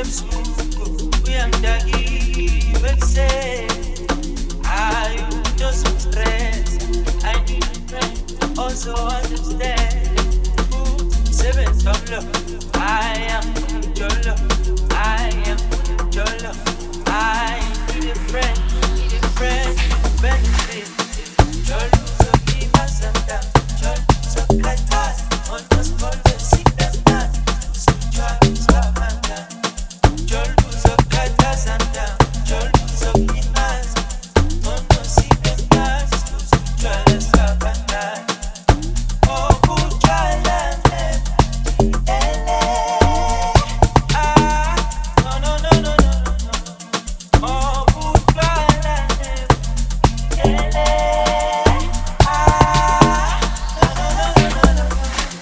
ebusuku uyangidakiwe ekuseni. Hayi umuntu ozostress, I need a friend also understand. Umsebenzi wami lo, I am your love, I am your love. I need a friend, benefit. Jolo uzokhipha santa, jolo uzokhathaza, unosipholwe sikhazana, sijwayele sabanga. Jolo uzokhathaza santa, jolo uzokhiphaza, unosipholwe sijwayele sabanga. Oh, kujwayele ele. Ah, no, no, no, no, no, no. Oh, kujwayele ele. Ah, no, no, no, no, no, no.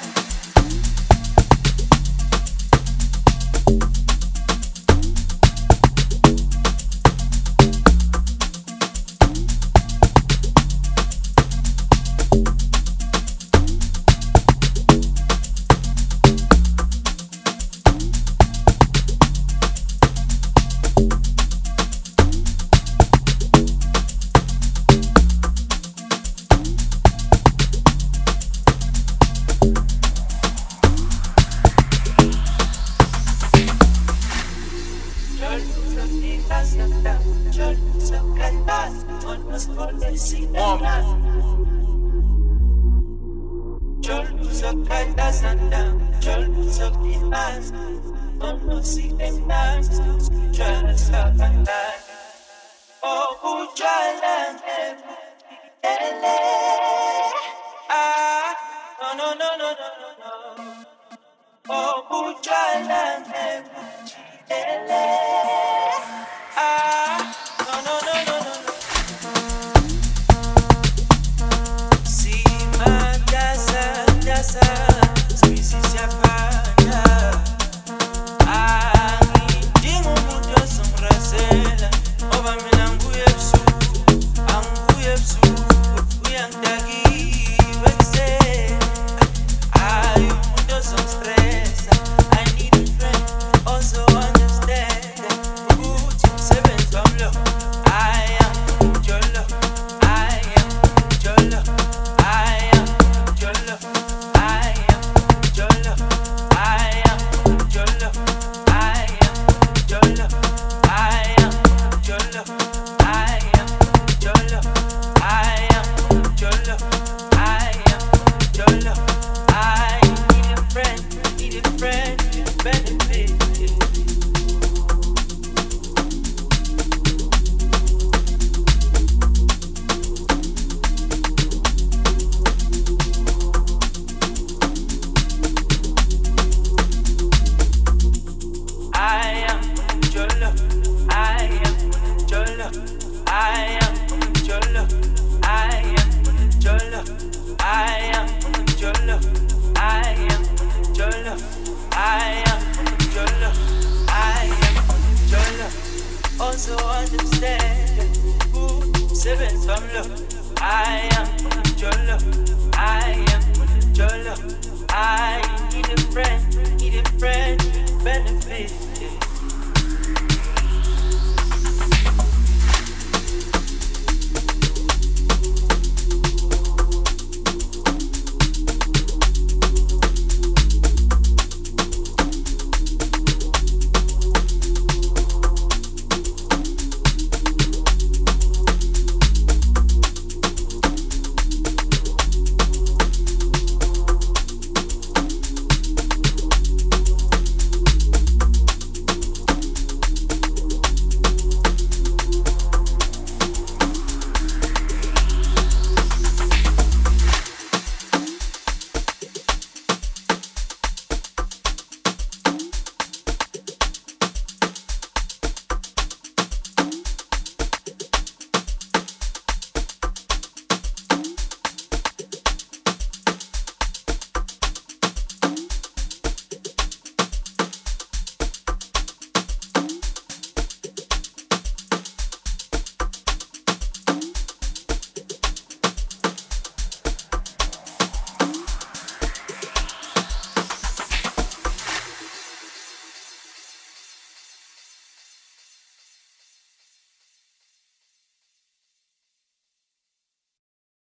Also understand who seven from love. I am your love. I am your love. I need a friend, benefit.